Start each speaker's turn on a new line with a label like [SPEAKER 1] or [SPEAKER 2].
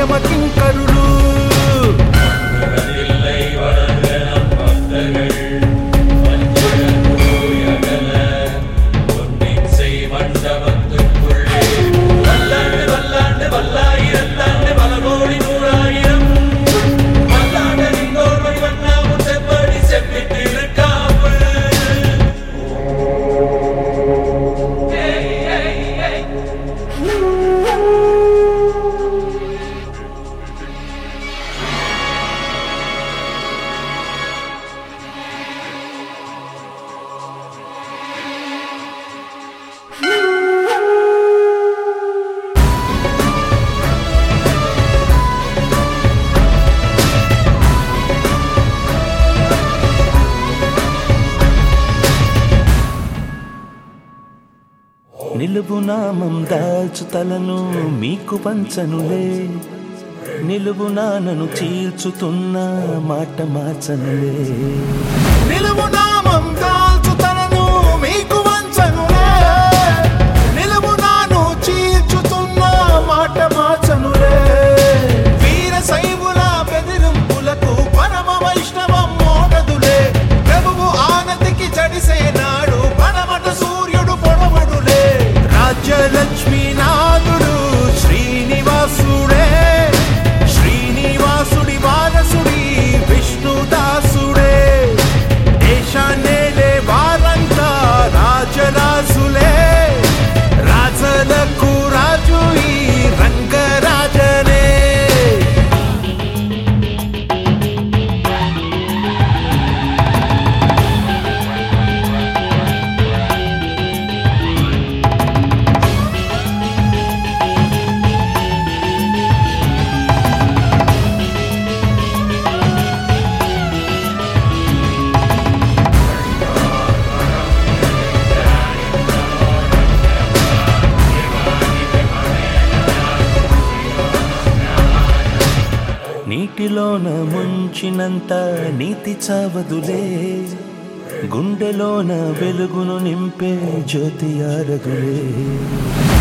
[SPEAKER 1] యమకింకరులు. నిలువు నామం దాల్చు తలను మీకు పంచనులే, నిలువు నానను చీల్చుతున్న మాట మార్చనులే. నిలువు నామం దాల్చు తలను మీకు పంచనులే, నిలువు నాను చీల్చుతున్న మాట మార్చనులే. వీర శైవుల బెదిరింపులకు పరమ వైష్ణవం మోడదులే, ప్రభువు ఆనతికి జడిసేనాడు పడమట సూర్యుడు పొడవడులే. రాజ్యలక్ష్మీనాథుడు శ్రీనివాసుడే, శ్రీనివాసుడి వారసుడి విష్ణుదాసుడే. దేశాన్నేలే వారంతా రాజరాజులే, రాజలకు రాజు ఈ రంగరాజనే. నీటిలోన ముంచినంత నీతి చావదులే, గుండెలోన వెలుగును నింపే జ్యోతి ఆరదులే.